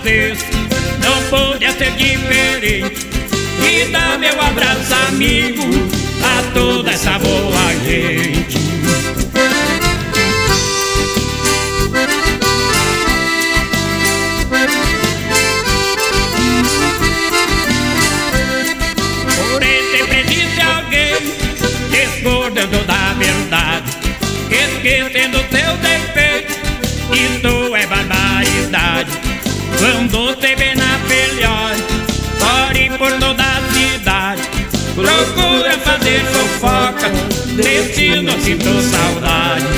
vocês, não podia ser diferente. E dá meu abraço, amigo, a toda essa boa gente. Porém sempre existe alguém discordando da verdade, esquecendo seu defeito. Isso é barbaridade. Quando você vê na melhor, corre por toda a cidade, procura fazer fofoca, desse não sinto saudade.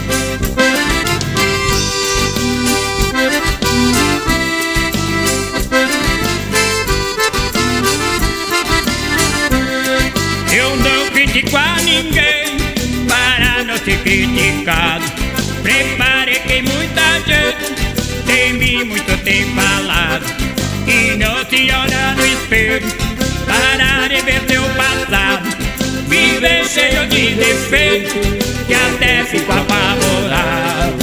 Eu não critico a ninguém para não ser criticado. Prepare que muita gente de mim muito tem falado, e não se olha no espelho para rever seu passado. Viver cheio de defeito que até fico apavorado.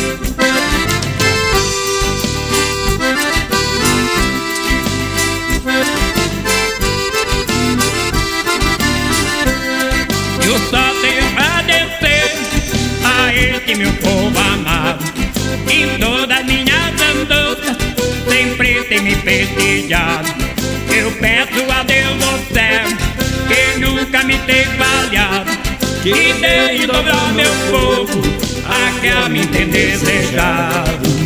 Eu só tenho a agradecer a esse meu povo amado, em todas as minhas andanças sempre tem me prestigiado. Eu peço a Deus do céu que nunca me tem falhado, que dê em dobro ao meu povo aquele a mim tem desejado.